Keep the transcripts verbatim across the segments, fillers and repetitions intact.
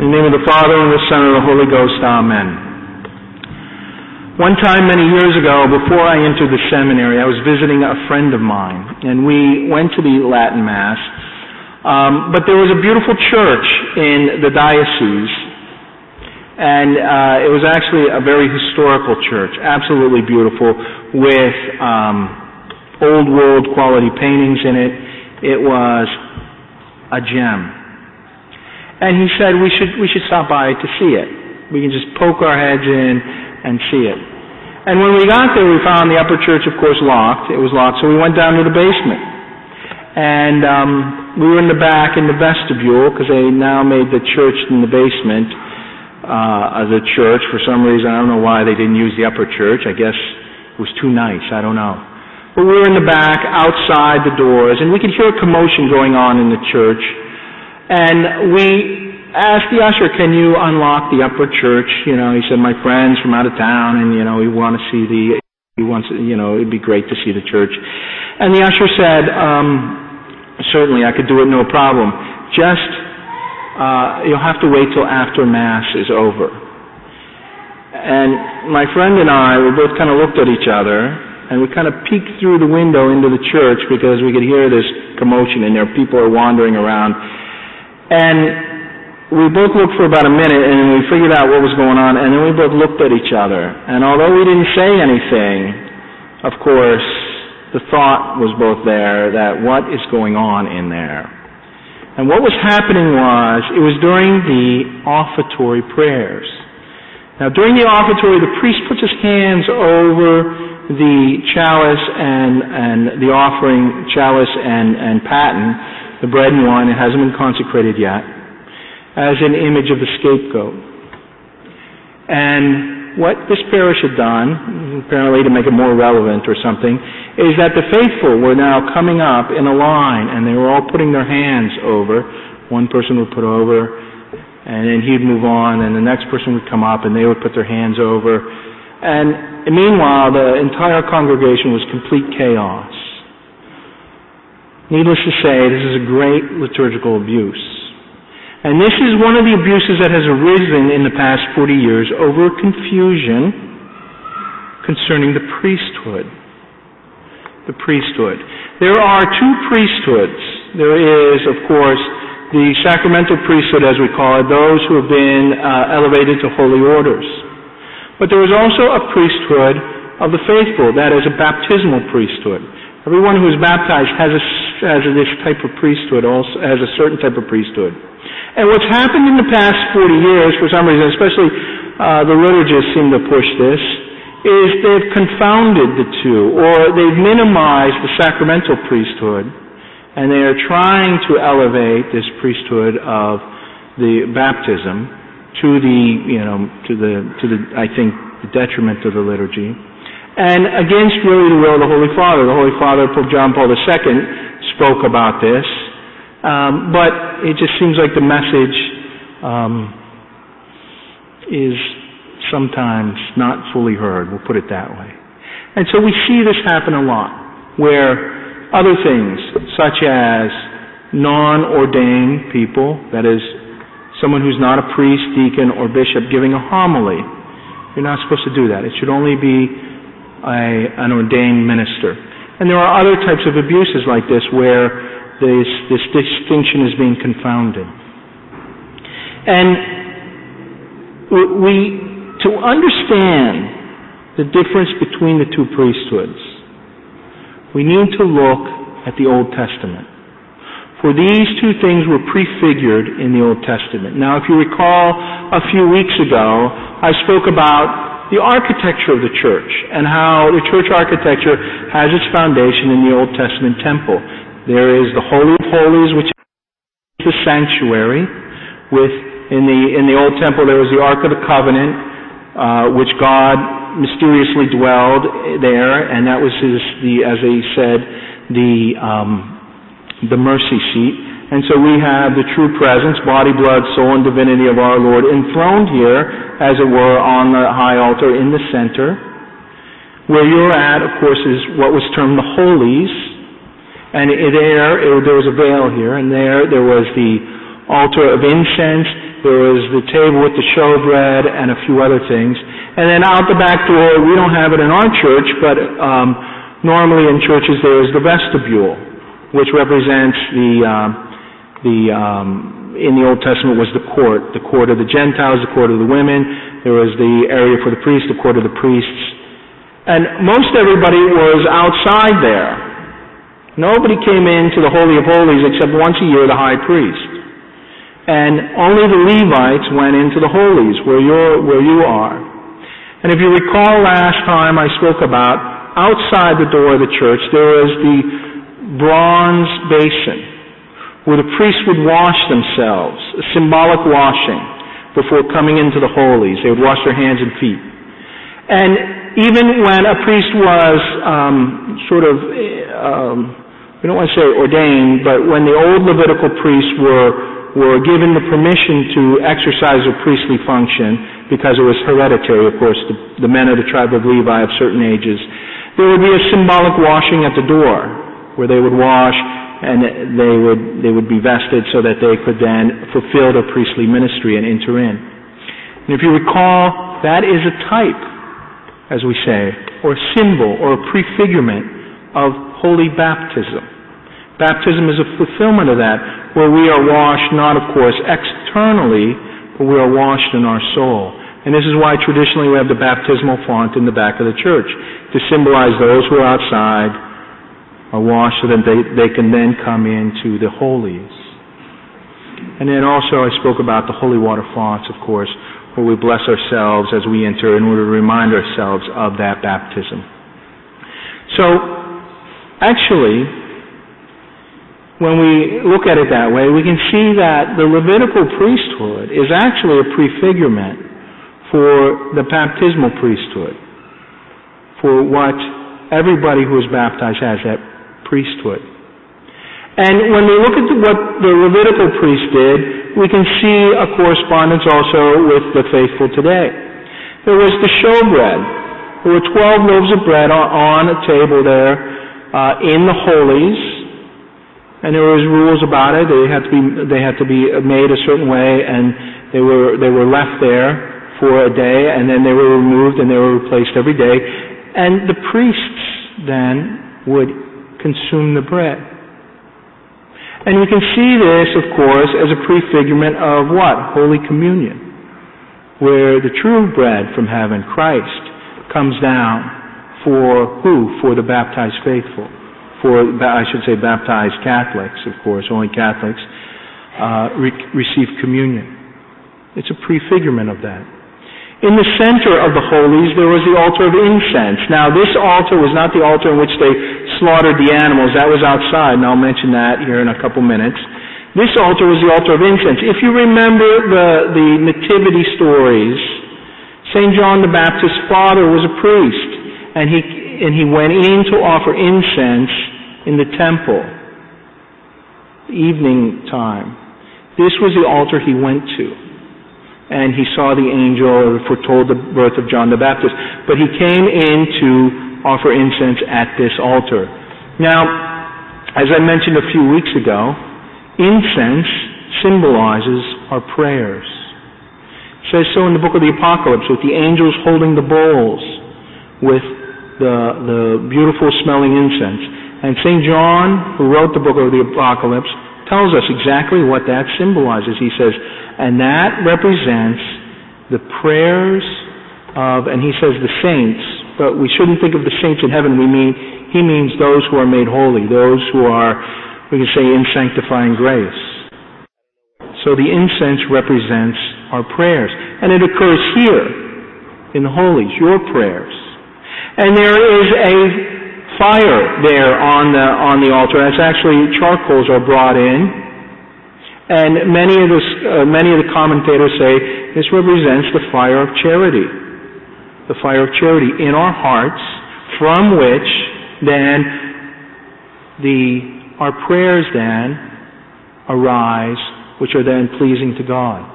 In the name of the Father, and the Son, and the Holy Ghost, Amen. One time, many years ago, before I entered the seminary, I was visiting a friend of mine, and we went to the Latin Mass. Um, but there was a beautiful church in the diocese, and uh, it was actually a very historical church, absolutely beautiful, with um, old world quality paintings in it. It was a gem. And he said we should we should stop by to see it. We can just poke our heads in and see it. And when we got there, we found the upper church, of course, locked. It was locked, so we went down to the basement. And um, we were in the back in the vestibule, because they now made the church in the basement uh, as a church. For some reason, I don't know why they didn't use the upper church. I guess it was too nice. I don't know. But we were in the back, outside the doors, and we could hear a commotion going on in the church. And we asked the usher, can you unlock the upper church? You know, he said, my friend's from out of town, and, you know, we want to see the, he wants, you know, it'd be great to see the church. And the usher said, um, certainly I could do it, no problem. Just, uh, you'll have to wait till after Mass is over. And my friend and I, we both kind of looked at each other, and we kind of peeked through the window into the church because we could hear this commotion, and there people are wandering around. And we both looked for about a minute, and we figured out what was going on, and then we both looked at each other. And although we didn't say anything, of course, the thought was both there that what is going on in there? And what was happening was, it was during the offertory prayers. Now, during the offertory, the priest puts his hands over the chalice and, and the offering chalice and, and paten, the bread and wine. It hasn't been consecrated yet, as an image of the scapegoat. And what this parish had done, apparently to make it more relevant or something, is that the faithful were now coming up in a line, and they were all putting their hands over. One person would put over, and then he'd move on, and the next person would come up, and they would put their hands over. And meanwhile, the entire congregation was complete chaos. Needless to say, this is a great liturgical abuse. And this is one of the abuses that has arisen in the past forty years over confusion concerning the priesthood. The priesthood. There are two priesthoods. There is, of course, the sacramental priesthood, as we call it, those who have been uh, elevated to holy orders. But there is also a priesthood of the faithful, that is a baptismal priesthood. Everyone who is baptized has a, has a, this type of priesthood, also has a certain type of priesthood. And what's happened in the past forty years, for some reason, especially uh, the liturgists seem to push this, is they've confounded the two, or they've minimized the sacramental priesthood, and they are trying to elevate this priesthood of the baptism to the, you know, to the, to the, I think, the detriment of the liturgy. And against really the will of the Holy Father. The Holy Father, Pope John Paul the Second, spoke about this. Um, but it just seems like the message um, is sometimes not fully heard. We'll put it that way. And so we see this happen a lot, where other things, such as non-ordained people, that is, someone who's not a priest, deacon, or bishop, giving a homily, you're not supposed to do that. It should only be A, an ordained minister. And there are other types of abuses like this where this, this distinction is being confounded. And we, to understand the difference between the two priesthoods, we need to look at the Old Testament. For these two things were prefigured in the Old Testament. Now, if you recall, a few weeks ago, I spoke about the architecture of the church, and how the church architecture has its foundation in the Old Testament temple. There is the Holy of Holies, which is the sanctuary. With in the in the Old Temple, there was the Ark of the Covenant, uh, which God mysteriously dwelled there, and that was his, the as they said, the um, the mercy seat. And so we have the true presence, body, blood, soul, and divinity of our Lord enthroned here, as it were, on the high altar in the center. Where you're at, of course, is what was termed the Holies. And there, it, there was a veil here, and there, there was the altar of incense, There was the table with the showbread and a few other things. And then out the back door, we don't have it in our church, but um, normally in churches there is the vestibule, which represents the, uh, the um, in the Old Testament was the court, the court of the Gentiles, the court of the women. There was the area for the priests, the court of the priests. And most everybody was outside there. Nobody came into the Holy of Holies except once a year the high priest. And only the Levites went into the holies where you're, where you are. And if you recall last time I spoke about, outside the door of the church there is the bronze basin where the priests would wash themselves, a symbolic washing, before coming into the holies. They would wash their hands and feet. And even when a priest was um, sort of, um, we don't want to say ordained, but when the old Levitical priests were were given the permission to exercise their priestly function, because it was hereditary, of course, the, the men of the tribe of Levi of certain ages, there would be a symbolic washing at the door, where they would wash and they would they would be vested so that they could then fulfill their priestly ministry and enter in. And if you recall, that is a type, as we say, or a symbol or a prefigurement of holy baptism. Baptism is a fulfillment of that, where we are washed not, of course, externally, but we are washed in our soul. And this is why traditionally we have the baptismal font in the back of the church, to symbolize those who are outside are washed so that they, they can then come into the holies. And then also I spoke about the holy water fonts, of course, where we bless ourselves as we enter in order to remind ourselves of that baptism. So, actually, when we look at it that way, we can see that the Levitical priesthood is actually a prefigurement for the baptismal priesthood, for what everybody who is baptized has, that priesthood. And when we look at the, what the Levitical priest did, we can see a correspondence also with the faithful today. There was the showbread. There were twelve loaves of bread on, on a table there uh, in the holies, and there was rules about it. They had to be they had to be made a certain way, and they were they were left there for a day, and then they were removed and they were replaced every day. And the priests then would consume the bread. And we can see this, of course, as a prefigurement of what? Holy Communion, where the true bread from heaven, Christ, comes down for who? For the baptized faithful. For, I should say, baptized Catholics, of course, only Catholics uh, re- receive communion. It's a prefigurement of that. In the center of the holies, there was the altar of incense. Now, this altar was not the altar in which they slaughtered the animals. That was outside, and I'll mention that here in a couple minutes. This altar was the altar of incense. If you remember the, the nativity stories, Saint John the Baptist's father was a priest, and he, and he went in to offer incense in the temple, evening time. This was the altar he went to. And he saw the angel, foretold the birth of John the Baptist. But he came in to offer incense at this altar. Now, as I mentioned a few weeks ago, incense symbolizes our prayers. It says so in the book of the Apocalypse, with the angels holding the bowls with the, the beautiful smelling incense. And Saint John, who wrote the book of the Apocalypse, tells us exactly what that symbolizes. He says, and that represents the prayers of, and he says the saints, but we shouldn't think of the saints in heaven. We mean, he means those who are made holy, those who are, we can say, in sanctifying grace. So the incense represents our prayers. And it occurs here, in the holies, your prayers. And there is a fire there on the on the altar. It's actually charcoals are brought in. And many of the, uh, many of the commentators say this represents the fire of charity. The fire of charity in our hearts, from which then the our prayers then arise, which are then pleasing to God.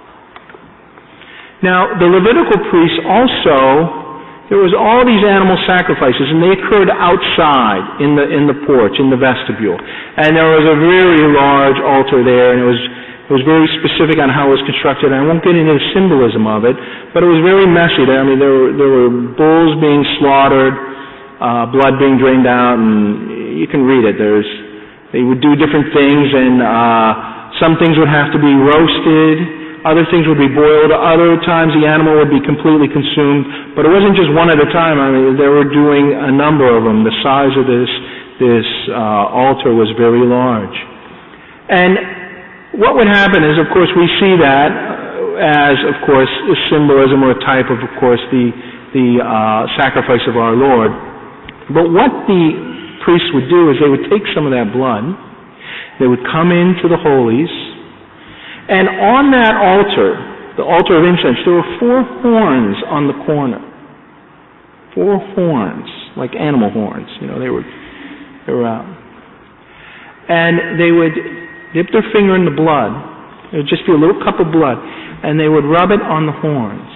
Now, the Levitical priests also, there was all these animal sacrifices, and they occurred outside in the in the porch, in the vestibule. And there was a very large altar there, and it was It was very specific on how it was constructed. I won't get into the symbolism of it, but it was very messy. I mean, there were, there were bulls being slaughtered, uh, blood being drained out, and you can read it. There's, they would do different things, and uh, some things would have to be roasted, other things would be boiled, other times the animal would be completely consumed, but it wasn't just one at a time. I mean, they were doing a number of them. The size of this, this uh, altar was very large. And what would happen is, of course, we see that as, of course, a symbolism or a type of, of course, the, the uh, sacrifice of our Lord. But what the priests would do is they would take some of that blood, they would come into the holies, and on that altar, the altar of incense, there were four horns on the corner. Four horns, like animal horns. You know, they were, they were out. And they would dip their finger in the blood. It would just be a little cup of blood. And they would rub it on the horns.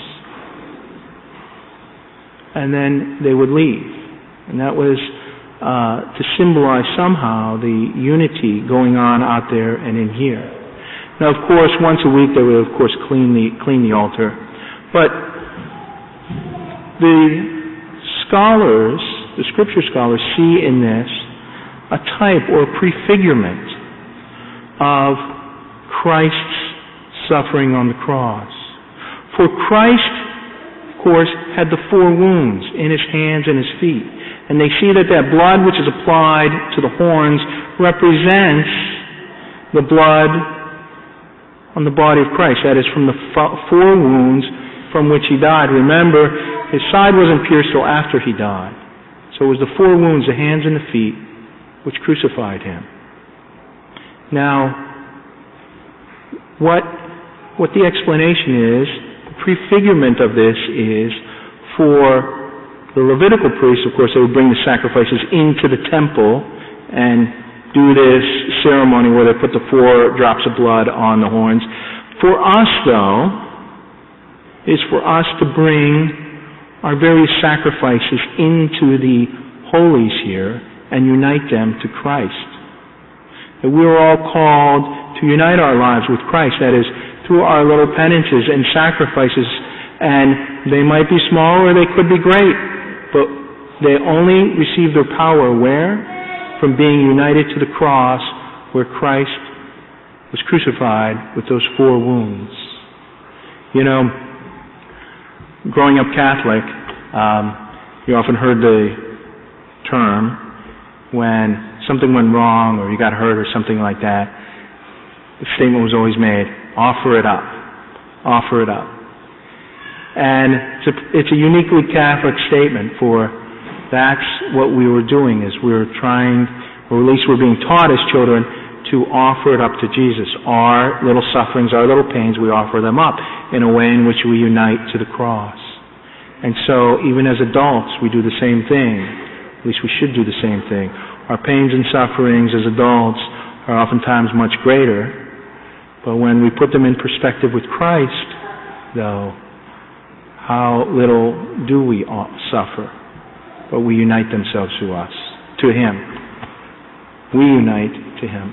And then they would leave. And that was uh, to symbolize somehow the unity going on out there and in here. Now, of course, once a week they would, of course, clean the, clean the altar. But the scholars, the scripture scholars, see in this a type or a prefigurement of Christ's suffering on the cross. For Christ, of course, had the four wounds in his hands and his feet. And they see that that blood which is applied to the horns represents the blood on the body of Christ. That is, from the four wounds from which he died. Remember, his side wasn't pierced till after he died. So it was the four wounds, the hands and the feet, which crucified him. Now, what, what the explanation is, the prefigurement of this is for the Levitical priests, of course, they would bring the sacrifices into the temple and do this ceremony where they put the four drops of blood on the horns. For us, though, is for us to bring our various sacrifices into the holies here and unite them to Christ. That we are all called to unite our lives with Christ, that is, through our little penances and sacrifices, and they might be small or they could be great, but they only receive their power where? From being united to the cross where Christ was crucified with those four wounds. You know, growing up Catholic, um, you often heard the term when something went wrong or you got hurt or something like that, the statement was always made, offer it up. Offer it up. And it's a, it's a uniquely Catholic statement, for that's what we were doing, is we were trying, or at least we're being taught as children, to offer it up to Jesus. Our little sufferings, our little pains, we offer them up in a way in which we unite to the cross. And so even as adults, we do the same thing. At least we should do the same thing. Our pains and sufferings as adults are oftentimes much greater, but when we put them in perspective with Christ, though, how little do we suffer, but we unite themselves to us, to Him. We unite to Him.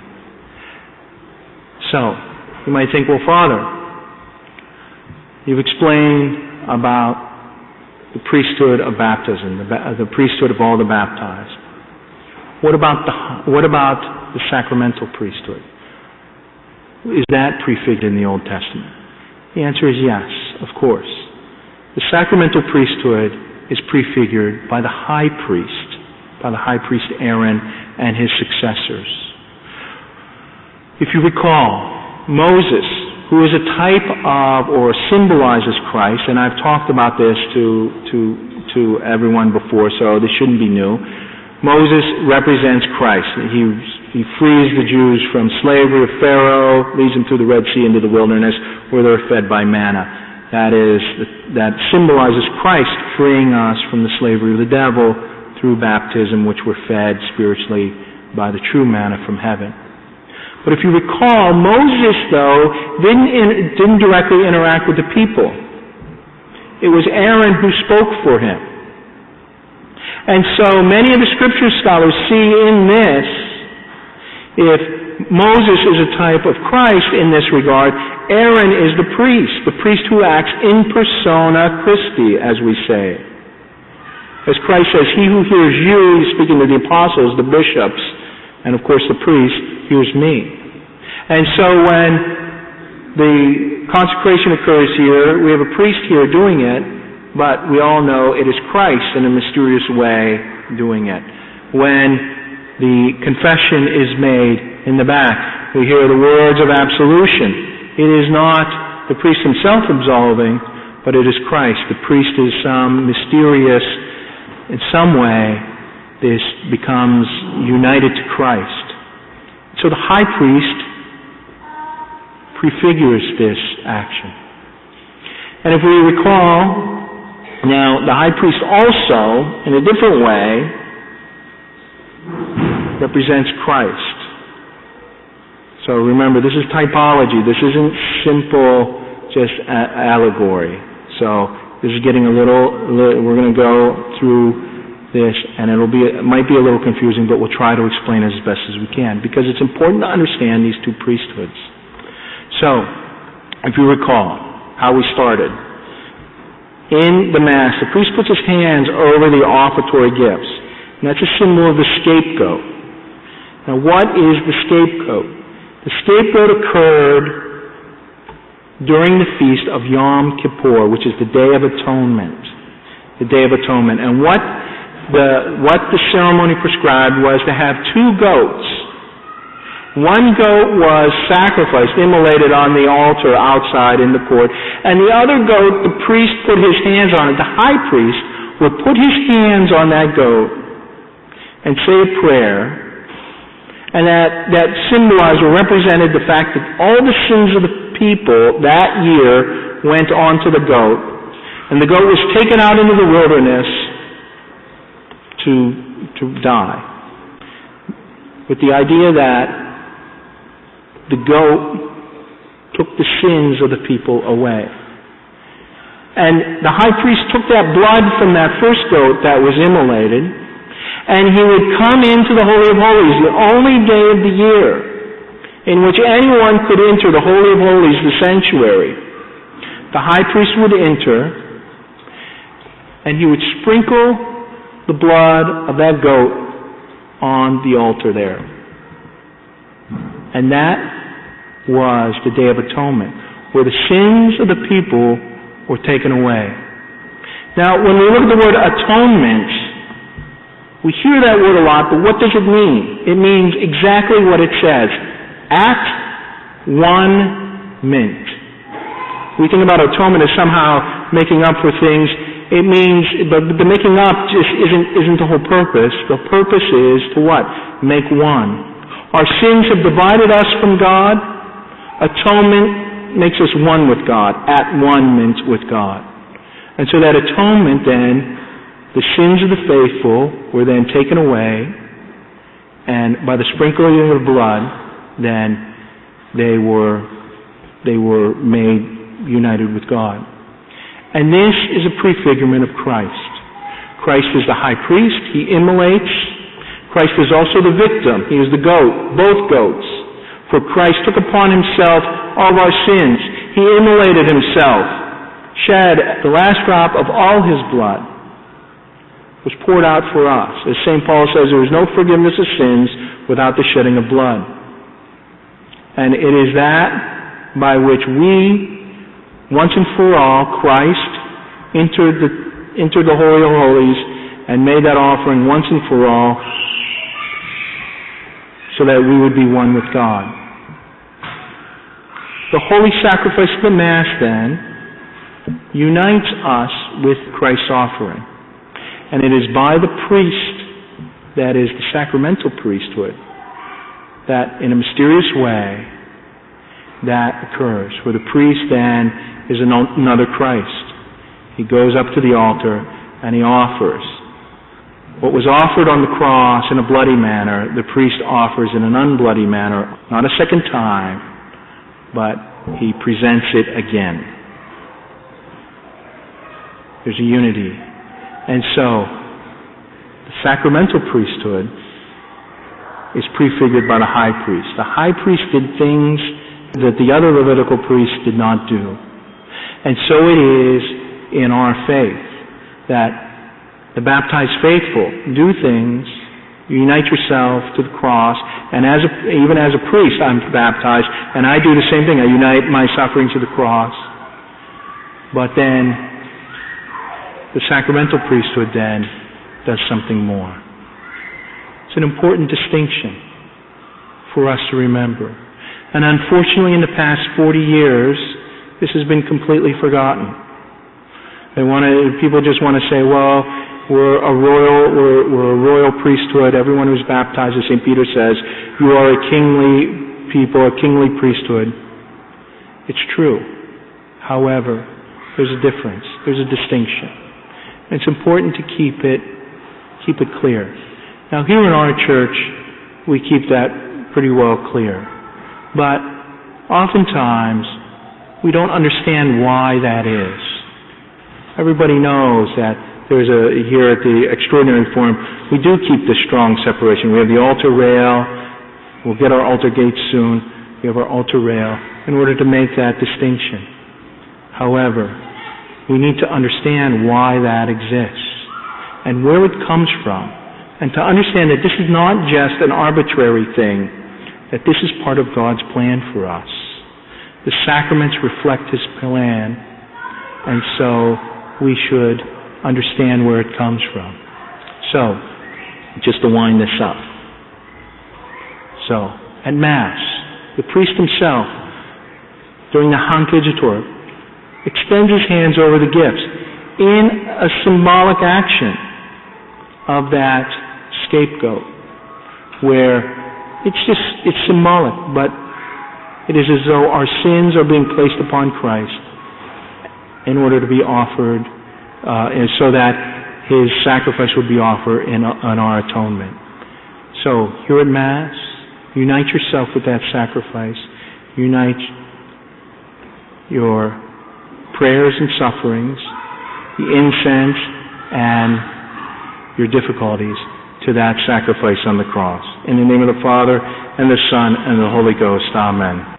So, you might think, well, Father, you've explained about the priesthood of baptism, the, ba- the priesthood of all the baptized. What about the what about the sacramental priesthood? Is that prefigured in the Old Testament? The answer is yes, of course. The sacramental priesthood is prefigured by the high priest, by the high priest Aaron and his successors. If you recall, Moses, who is a type of or symbolizes Christ, and I've talked about this to to to everyone before, so this shouldn't be new. Moses represents Christ. He, he frees the Jews from slavery of Pharaoh, leads them through the Red Sea into the wilderness, where they're fed by manna. That is, that symbolizes Christ freeing us from the slavery of the devil through baptism, which we're fed spiritually by the true manna from heaven. But if you recall, Moses, though, didn't, in, didn't directly interact with the people. It was Aaron who spoke for him. And so many of the scripture scholars see in this, if Moses is a type of Christ in this regard. Aaron is the priest, the priest who acts in persona Christi, as we say. As Christ says, he who hears you, he's speaking to the apostles, the bishops, and of course the priest, hears me. And so when the consecration occurs here, we have a priest here doing it, but we all know it is Christ in a mysterious way doing it. When the confession is made in the back, we hear the words of absolution. It is not the priest himself absolving, but it is Christ. The priest is some mysterious, in some way, this becomes united to Christ. So the high priest prefigures this action. And if we recall, now the high priest also, in a different way, represents Christ. So remember, this is typology. This isn't simple just a- allegory. So this is getting a little, little we're going to go through this, and it'll be, it might be a little confusing, but we'll try to explain it as best as we can, because it's important to understand these two priesthoods. So, if you recall how we started, in the Mass, the priest puts his hands over the offertory gifts, and that's a symbol of the scapegoat. Now, what is the scapegoat? The scapegoat occurred during the feast of Yom Kippur, which is the Day of Atonement. The Day of Atonement. And what the, what the ceremony prescribed was to have two goats. One goat was sacrificed, immolated on the altar outside in the court, and the other goat, the priest put his hands on it. The high priest would put his hands on that goat and say a prayer. And that, that symbolized or represented the fact that all the sins of the people that year went onto the goat. And the goat was taken out into the wilderness to, to die. With the idea that the goat took the sins of the people away. And the high priest took that blood from that first goat that was immolated, and he would come into the Holy of Holies, the only day of the year in which anyone could enter the Holy of Holies, the sanctuary. The high priest would enter, and he would sprinkle the blood of that goat on the altar there. And that was the Day of Atonement, where the sins of the people were taken away. Now, when we look at the word atonement, we hear that word a lot, but what does it mean? It means exactly what it says. At one mint. We think about atonement as somehow making up for things. It means, but the making up just isn't, isn't the whole purpose. The purpose is to what? Make one. Our sins have divided us from God. Atonement makes us one with God, at one mint with God. And so that atonement then, the sins of the faithful were then taken away, and by the sprinkling of blood, then they were they were made united with God. And this is a prefigurement of Christ. Christ is the high priest. He immolates. Christ is also the victim. He is the goat, both goats. For Christ took upon himself all of our sins. He immolated himself, shed the last drop of all his blood, was poured out for us. As Saint Paul says, there is no forgiveness of sins without the shedding of blood. And it is that by which we, once and for all, Christ entered the, entered the Holy of Holies and made that offering once and for all so that we would be one with God. The holy sacrifice of the Mass, then, unites us with Christ's offering. And it is by the priest, that is the sacramental priesthood, that in a mysterious way that occurs, where the priest then is another Christ. He goes up to the altar and he offers. What was offered on the cross in a bloody manner, the priest offers in an unbloody manner, not a second time, but he presents it again. There's a unity. And so, the sacramental priesthood is prefigured by the high priest. The high priest did things that the other Levitical priests did not do. And so it is in our faith that the baptized faithful do things. You unite yourself to the cross, and as a, even as a priest, I'm baptized, and I do the same thing. I unite my suffering to the cross. But then the sacramental priesthood then does something more. It's an important distinction for us to remember. And unfortunately, in the past forty years, this has been completely forgotten. They want to, people just want to say, well, we're a royal, we're, we're a royal priesthood. Everyone who's baptized, as Saint Peter says, you are a kingly people, a kingly priesthood. It's true. However, there's a difference. There's a distinction. And it's important to keep it, keep it clear. Now, here in our church, we keep that pretty well clear. But oftentimes, we don't understand why that is. Everybody knows that there's a, here at the Extraordinary Forum, we do keep this strong separation. We have the altar rail. We'll get our altar gates soon. We have our altar rail in order to make that distinction. However, we need to understand why that exists and where it comes from, and to understand that this is not just an arbitrary thing, that this is part of God's plan for us. The sacraments reflect His plan, and so we should understand where it comes from. So, just to wind this up. So, at Mass, the priest himself, during the Hankigitor, extends his hands over the gifts in a symbolic action of that scapegoat, where it's just, it's symbolic, but it is as though our sins are being placed upon Christ in order to be offered, uh, and so that His sacrifice would be offered in, in our atonement. So, here at Mass, unite yourself with that sacrifice. Unite your prayers and sufferings, the incense, and your difficulties to that sacrifice on the cross. In the name of the Father, and the Son, and the Holy Ghost. Amen.